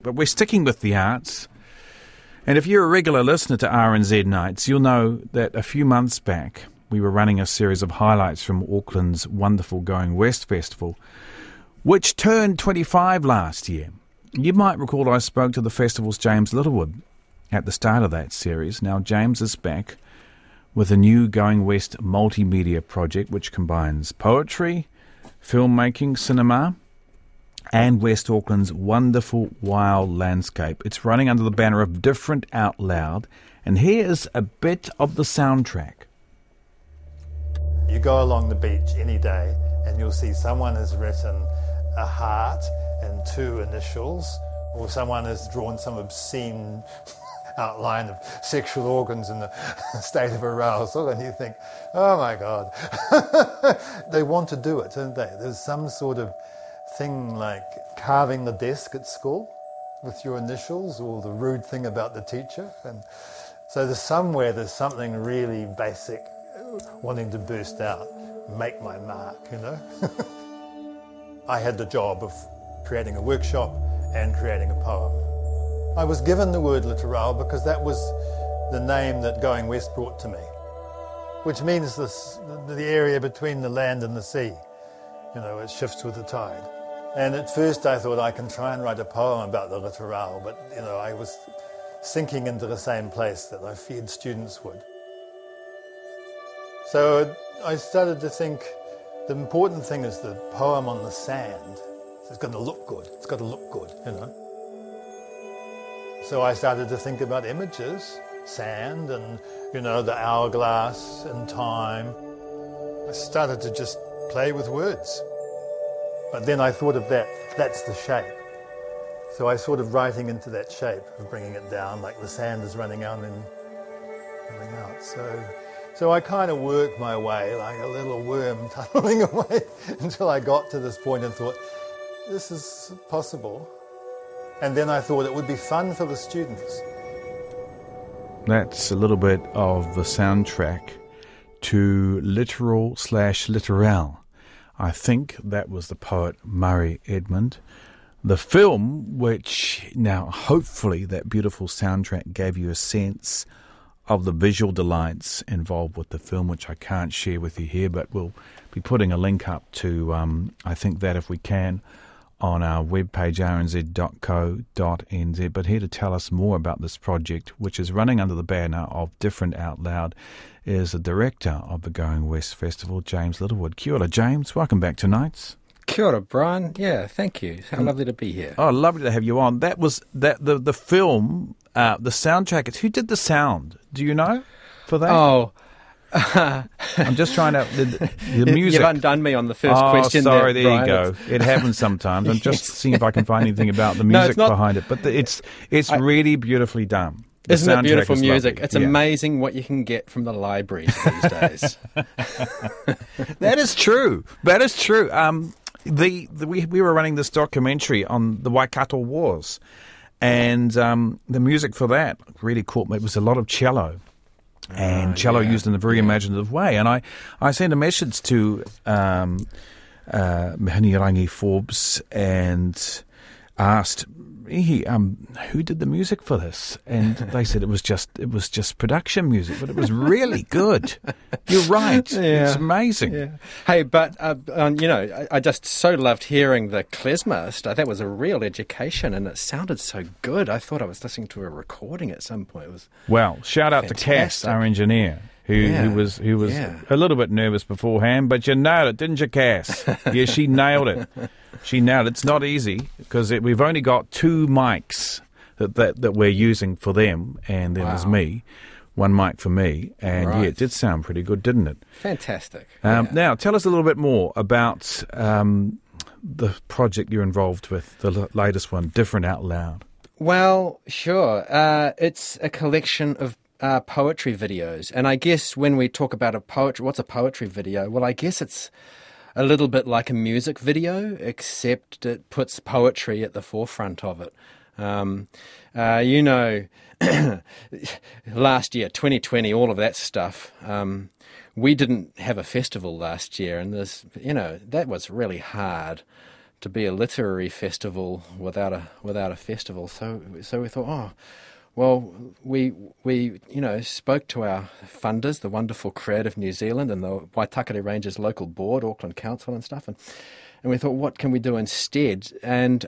But we're sticking with the arts. And if you're a regular listener to RNZ Nights, you'll know that a few months back we were running a series of highlights from Auckland's wonderful Going West Festival, which turned 25 last year. You might recall I spoke to the festival's James Littlewood at the start of that series. Now James is back with a new Going West multimedia project which combines poetry, filmmaking, cinema, and West Auckland's wonderful wild landscape. It's running under the banner of Different Out Loud, and here is a bit of the soundtrack. You go along the beach any day and you'll see someone has written a heart and 2 initials, or someone has drawn some obscene outline of sexual organs in the state of arousal, and you think, oh my God. They want to do it, don't they? There's some sort of thing like carving the desk at school with your initials, or the rude thing about the teacher. And so there's something really basic wanting to burst out, make my mark, you know. I had the job of creating a workshop and creating a poem. I was given the word littoral because that was the name that Going West brought to me, which means the area between the land and the sea. You know, it shifts with the tide. And at first I thought I can try and write a poem about the littoral, but, you know, I was sinking into the same place that I feared students would. So I started to think the important thing is the poem on the sand. It's got to look good. It's got to look good, you know. So I started to think about images, sand and, you know, the hourglass and time. I started to just play with words. But then I thought of that's the shape. So I sort of writing into that shape of bringing it down, like the sand is running out and coming out. So I kind of worked my way like a little worm tunneling away until I got to this point and thought, this is possible. And then I thought it would be fun for the students. That's a little bit of the soundtrack to Littoral/Littoral. I think that was the poet Murray Edmund. The film, which now hopefully that beautiful soundtrack gave you a sense of the visual delights involved with the film, which I can't share with you here, but we'll be putting a link up to, I think that if we can, on our webpage rnz.co.nz. But here to tell us more about this project, which is running under the banner of Different Out Loud, is the director of the Going West Festival, James Littlewood. Kia ora, James. Welcome back to Nights. Kia ora, Brian. Yeah, thank you. How lovely to be here. Oh, lovely to have you on. That was the film, the soundtrack. Who did the sound? Do you know for that? Oh, I'm just trying to the music. You've undone me on the first question. Sorry, there Brian. you go. It happens sometimes. I'm just seeing if I can find anything about the music behind it. But it's really beautifully done. Isn't it beautiful music? Lovely. It's amazing what you can get from the libraries these days. That is true. That is true. We were running this documentary on the Waikato Wars, and the music for that really caught me. It was a lot of cello. And cello used in a very imaginative way. And I sent a message to Mihani Forbes and asked, who did the music for this? And they said it was just production music, but it was really good. You're right. Yeah. It's amazing. Yeah. Hey, but I just so loved hearing the klezmer. That was a real education, and it sounded so good. I thought I was listening to a recording at some point. It was shout out to Cass, our engineer, who was a little bit nervous beforehand, but you nailed it, didn't you, Cass? Yeah, she nailed it. She nailed it. It's not easy because we've only got 2 mics that we're using for them, and then there's me, 1 mic for me, and yeah, it did sound pretty good, didn't it? Fantastic. Now, tell us a little bit more about the project you're involved with, the latest one, Different Out Loud. Well, sure. It's a collection of poetry videos, and I guess when we talk about what's a poetry video? Well, I guess it's a little bit like a music video, except it puts poetry at the forefront of it. Last year, 2020, all of that stuff, we didn't have a festival last year, and that was really hard to be a literary festival without a festival. So we thought, oh, well, we spoke to our funders, the wonderful Creative New Zealand and the Waitakere Ranges local board, Auckland Council and stuff, and we thought, what can we do instead? And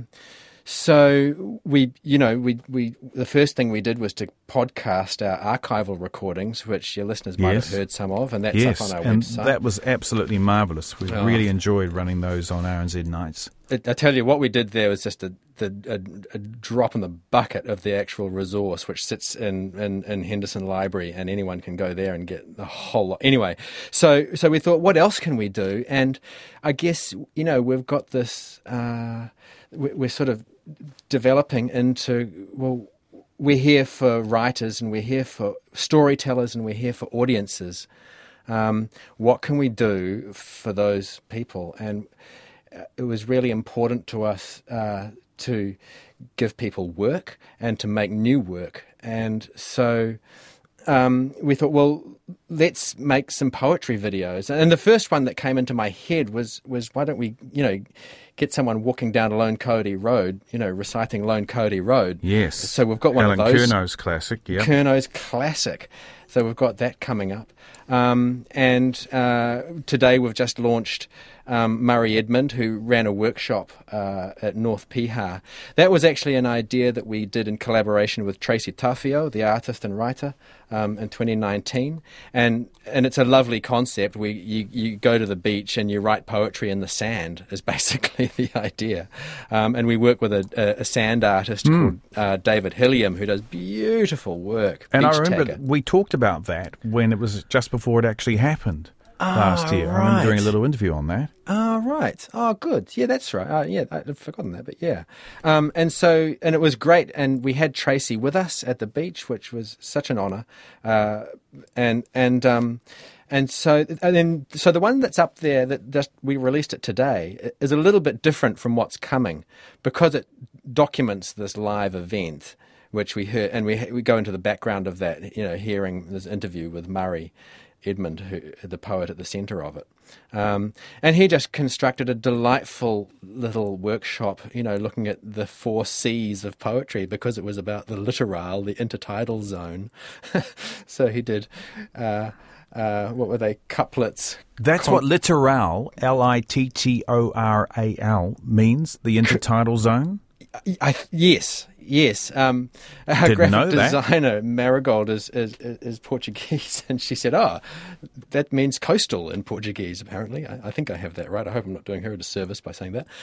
so we the first thing we did was to podcast our archival recordings, which your listeners might have heard some of, and that's up on our website. And that was absolutely marvellous. We really enjoyed running those on RNZ Nights. I tell you, what we did there was just a drop in the bucket of the actual resource, which sits in Henderson Library, and anyone can go there and get the whole lot. Anyway, so we thought, what else can we do? And I guess, we've got this, we're sort of developing into, well, we're here for writers and we're here for storytellers and we're here for audiences. What can we do for those people? And it was really important to us to give people work and to make new work. And so we thought, well, let's make some poetry videos. And the first one that came into my head was why don't we, get someone walking down Lone Cody Road, reciting Lone Cody Road. Yes. So we've got one Alan of those. Curno's classic, yeah. Curno's classic. So we've got that coming up. And today we've just launched Murray Edmund, who ran a workshop at North Piha. That was actually an idea that we did in collaboration with Tracy Tafio, the artist and writer, in 2019. And it's a lovely concept. You go to the beach and you write poetry in the sand is basically the idea. And we work with a sand artist called David Hilliam, who does beautiful work. And I remember we talked about that when it was just before it actually happened. Last year. Right. I remember doing a little interview on that. Oh, right. Oh, good. Yeah, that's right. Yeah, I'd forgotten that, but yeah. And it was great. And we had Tracy with us at the beach, which was such an honour. So the one that's up there that just we released it today is a little bit different from what's coming because it documents this live event, which we heard, and we go into the background of that, hearing this interview with Murray Edmund, the poet at the centre of it. And he just constructed a delightful little workshop, looking at the 4 C's of poetry because it was about the literal, the intertidal zone. So he did, what were they, couplets. That's what literal, Littoral, means, the intertidal zone? Yes. Our graphic designer, Marigold, is Portuguese, and she said, that means coastal in Portuguese, apparently. I think I have that right. I hope I'm not doing her a disservice by saying that.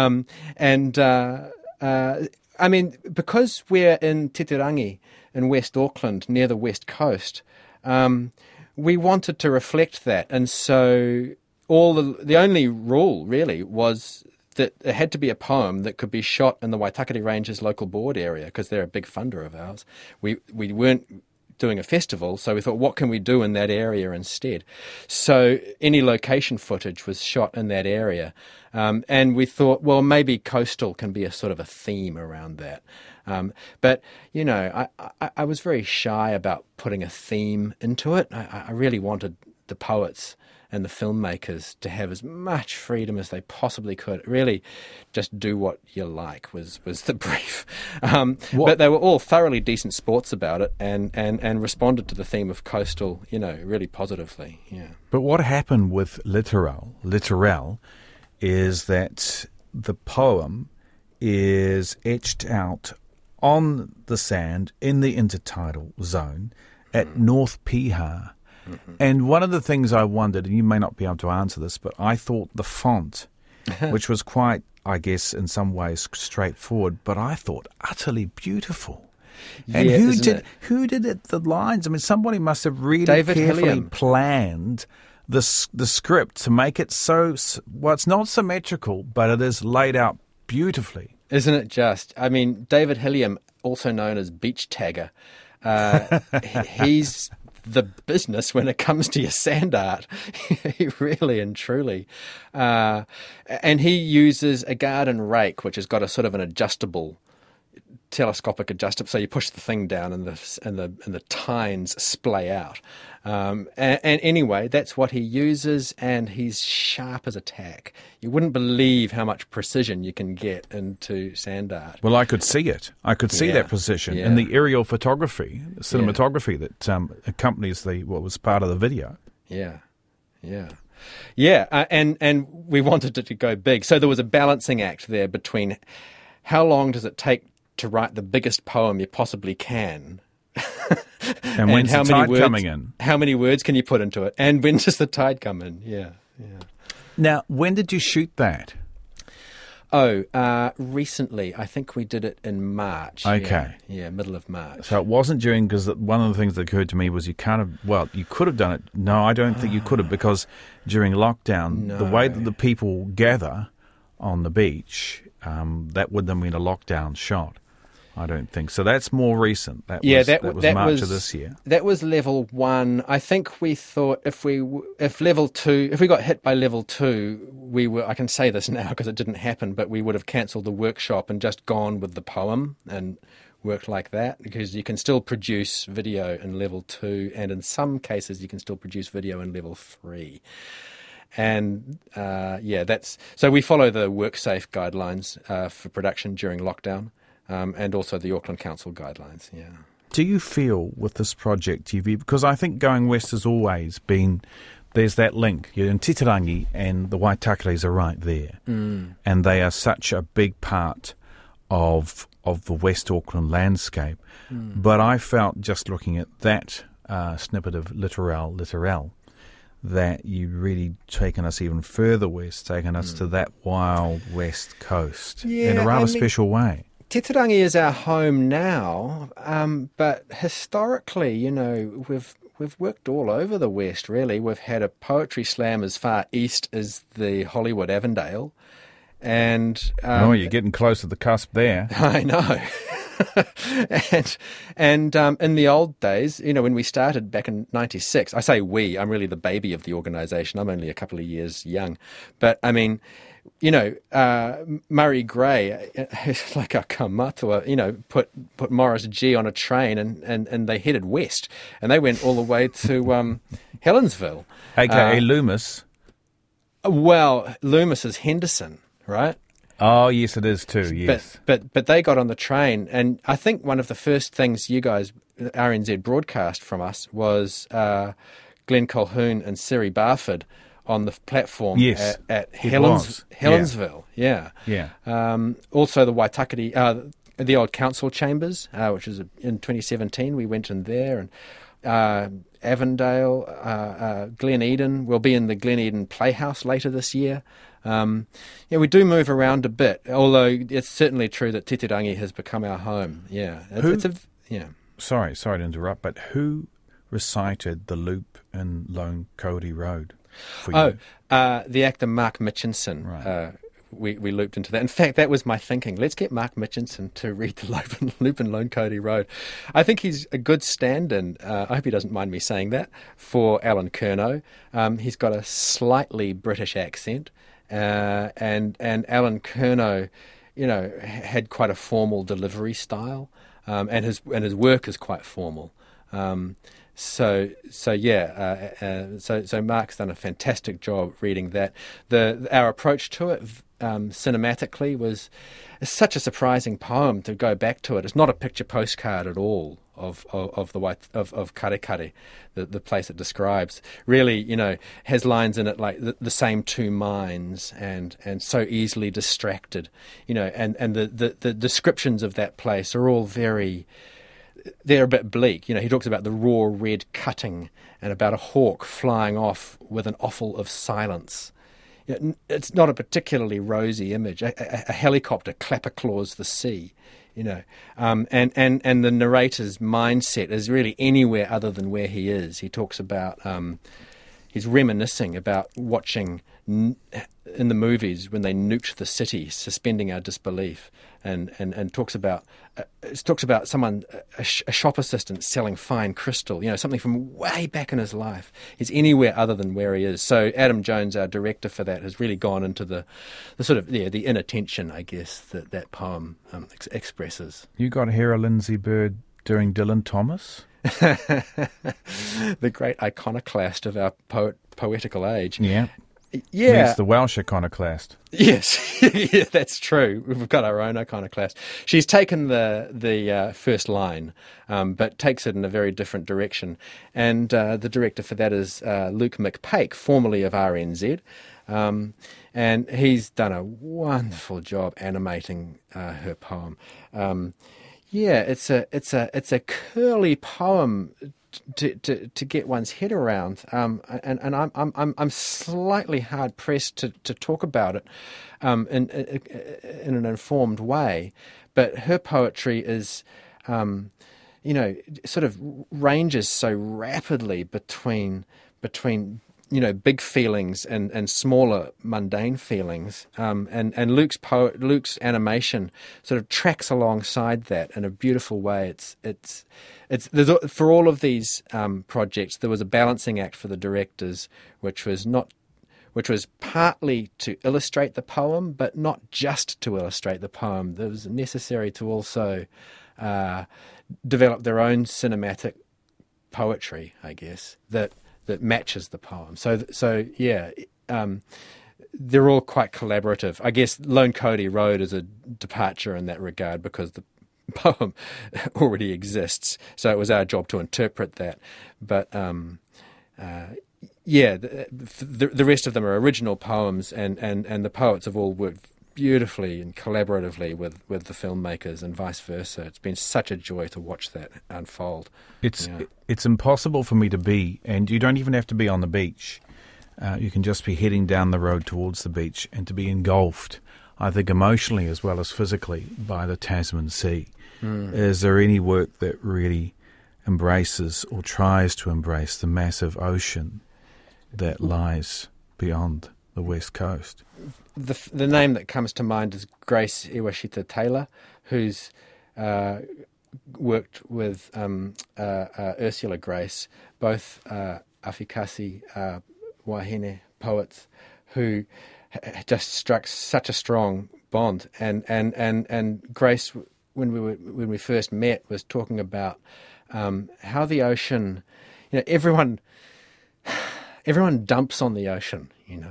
Because we're in Titirangi in West Auckland, near the West Coast, we wanted to reflect that. And so the only rule, really, was that it had to be a poem that could be shot in the Waitakere Ranges local board area because they're a big funder of ours. We weren't doing a festival, so we thought, what can we do in that area instead? So any location footage was shot in that area. And we thought, well, maybe coastal can be a sort of a theme around that. But, I was very shy about putting a theme into it. I really wanted the poets and the filmmakers to have as much freedom as they possibly could. Really, just do what you like was the brief. But they were all thoroughly decent sports about it and responded to the theme of coastal, really positively. Yeah. But what happened with Littoral is that the poem is etched out on the sand in the intertidal zone at North Piha. Mm-hmm. And one of the things I wondered, and you may not be able to answer this, but I thought the font, which was quite, I guess, in some ways straightforward, but I thought utterly beautiful. And who did it? The lines? I mean, somebody must have really carefully planned the script to make it so. Well, it's not symmetrical, but it is laid out beautifully. Isn't it just? I mean, David Hilliam, also known as Beach Tagger, he's the business when it comes to your sand art. He really and truly. And he uses a garden rake, which has got a sort of an adjustable telescopic adjustable, so you push the thing down and the tines splay out. And anyway, that's what he uses, and he's sharp as a tack. You wouldn't believe how much precision you can get into sand art. Well, I could see it. I could see that precision in the aerial photography, cinematography that accompanies what was part of the video. And we wanted it to go big. So there was a balancing act there between how long does it take to write the biggest poem you possibly can, and when's the tide coming in? How many words can you put into it? And when does the tide come in? Yeah. Now, when did you shoot that? Recently. I think we did it in March. Okay. Yeah, middle of March. So it wasn't during, because one of the things that occurred to me was you could have done it. No, I don't think you could have, because during lockdown, the way that the people gather on the beach, that wouldn't have been a lockdown shot. I don't think so. That's more recent. That was March of this year. That was level 1. I think we thought if we got hit by level 2, I can say this now because it didn't happen, but we would have cancelled the workshop and just gone with the poem and worked like that, because you can still produce video in level 2, and in some cases you can still produce video in level 3. And so we follow the WorkSafe guidelines for production during lockdown. And also the Auckland Council guidelines, Do you feel with this project, because I think Going West has always been, there's that link, in Titirangi and the Waitakares are right there, and they are such a big part of the West Auckland landscape. But I felt, just looking at that snippet of Litoral, that you've really taken us even further west, taken us to that wild west coast in a rather special way. Titirangi is our home now, but historically, we've worked all over the West, really. We've had a poetry slam as far east as the Hollywood Avondale. And you're getting close to the cusp there. I know. and in the old days, when we started back in 96, I say we, I'm really the baby of the organisation. I'm only a couple of years young. But, I mean, Murray Gray, who's like a kamatua, put Morris G on a train and they headed west. And they went all the way to Helensville. A.K.A. Loomis. Well, Loomis is Henderson, right? Oh, yes, it is too, yes. But they got on the train, and I think one of the first things you guys, RNZ, broadcast from us was Glenn Colquhoun and Siri Barford on the platform at Helensville. Yeah. Also the Waitakere, the old council chambers, which is in 2017. We went in there, and Avondale, Glen Eden. We'll be in the Glen Eden Playhouse later this year. We do move around a bit, although it's certainly true that Titirangi has become our home. Sorry to interrupt, but who recited the loop in Lone Kauri Road for you? The actor Mark Mitchinson. Right. We looped into that. In fact, that was my thinking. Let's get Mark Mitchinson to read the loop in Lone Kauri Road. I think he's a good stand-in, I hope he doesn't mind me saying that, for Alan Curnow. He's got a slightly British accent. And Alan Curnow, had quite a formal delivery style, and his work is quite formal. So Mark's done a fantastic job reading that. Our approach to it cinematically was such a surprising poem to go back to it. It's not a picture postcard at all of Karekare, the place it describes. Really, has lines in it like the same two minds and so easily distracted, and the descriptions of that place are all they're a bit bleak. He talks about the raw red cutting and about a hawk flying off with an offal of silence. It's not a particularly rosy image. A helicopter clapper-claws the sea, and the narrator's mindset is really anywhere other than where he is. He talks about, he's reminiscing about watching in the movies when they nuked the city, suspending our disbelief, and talks about someone, a shop assistant selling fine crystal, something from way back in his life. He's anywhere other than where he is. So Adam Jones, our director for that, has really gone into the sort of the inner tension, I guess, that poem expresses. You got to hear a Lindsay Bird doing Dylan Thomas? The great iconoclast of our poetical age. Yeah. Yeah. He's the Welsh iconoclast. Yes, yeah, that's true. We've got our own iconoclast. She's taken the first line, but takes it in a very different direction. And the director for that is Luke McPake, formerly of RNZ. And he's done a wonderful job animating her poem. It's a curly poem to get one's head around, and I'm slightly hard pressed to talk about it in an informed way. But her poetry is, sort of ranges so rapidly between big feelings and smaller mundane feelings, and Luke's animation sort of tracks alongside that in a beautiful way. There's, for all of these projects, there was a balancing act for the directors, which was partly to illustrate the poem, but not just to illustrate the poem. It was necessary to also develop their own cinematic poetry, I guess, that matches the poem. So yeah, they're all quite collaborative. I guess Lone Cody Road is a departure in that regard because the poem already exists. So it was our job to interpret that. But the rest of them are original poems, and the poets have all worked beautifully and collaboratively with the filmmakers and vice versa. It's been such a joy to watch that unfold. It's impossible for me to be, and you don't even have to be on the beach. You can just be heading down the road towards the beach and to be engulfed, I think emotionally as well as physically, by the Tasman Sea. Is there any work that really embraces or tries to embrace the massive ocean that lies beyond the west coast? The name that comes to mind is Grace Iwashita Taylor, who's worked with Ursula Grace, both Afikasi Wahine poets, who just struck such a strong bond. And Grace, when we first met, was talking about how the ocean, everyone dumps on the ocean,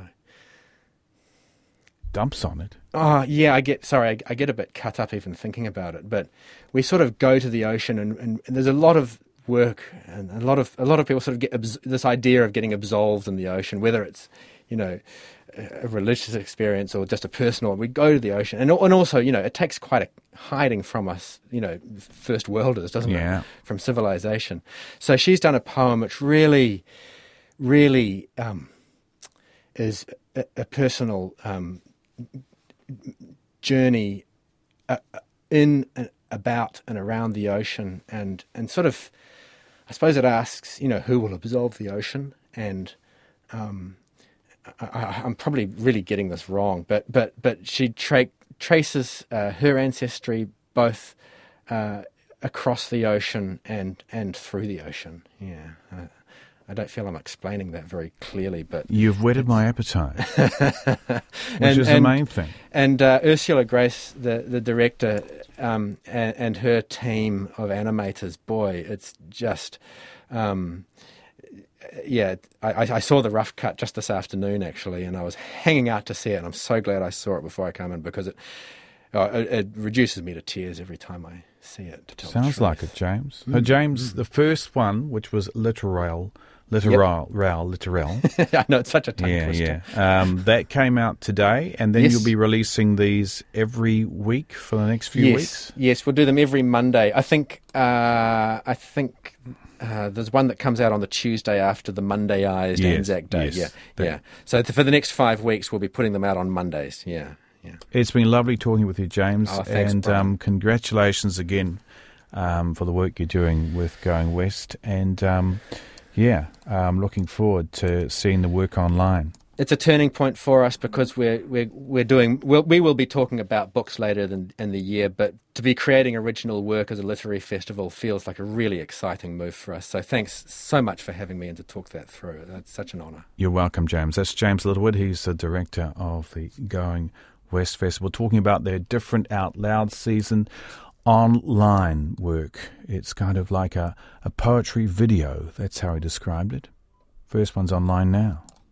Dumps on it? Oh, yeah, I get a bit cut up even thinking about it. But we sort of go to the ocean, and there's a lot of work, and a lot of people sort of get this idea of getting absolved in the ocean, whether it's a religious experience or just a personal. We go to the ocean, and also it takes quite a hiding from us, first worlders, doesn't it, from civilization. So she's done a poem which really, really is a personal journey in and about and around the ocean, and sort of, I suppose it asks, who will absolve the ocean? And I'm probably really getting this wrong, but she traces her ancestry both across the ocean and through the ocean. Yeah. I don't feel I'm explaining that very clearly, but you've whetted my appetite, which is the main thing. And Ursula Grace, the director, and her team of animators, boy, it's just, I saw the rough cut just this afternoon actually, and I was hanging out to see it, and I'm so glad I saw it before I come in, because it reduces me to tears every time I see it. To tell Sounds like it, James. James, the first one, which was Literal. I know, it's such a tongue twister. That came out today, and then you'll be releasing these every week for the next few weeks? Yes, we'll do them every Monday. I think there's one that comes out on the Tuesday after the Monday-ized Anzac Day. So for the next 5 weeks, we'll be putting them out on Mondays. Yeah. It's been lovely talking with you, James. Oh, thanks, and congratulations again for the work you're doing with Going West. And Yeah, I'm looking forward to seeing the work online. It's a turning point for us because we will be talking about books later in the year, but to be creating original work as a literary festival feels like a really exciting move for us. So thanks so much for having me and to talk that through. That's such an honour. You're welcome, James. That's James Littlewood. He's the director of the Going West Festival, talking about their Different Out Loud season online work. It's kind of like a poetry video. That's how he described it. First one's online now.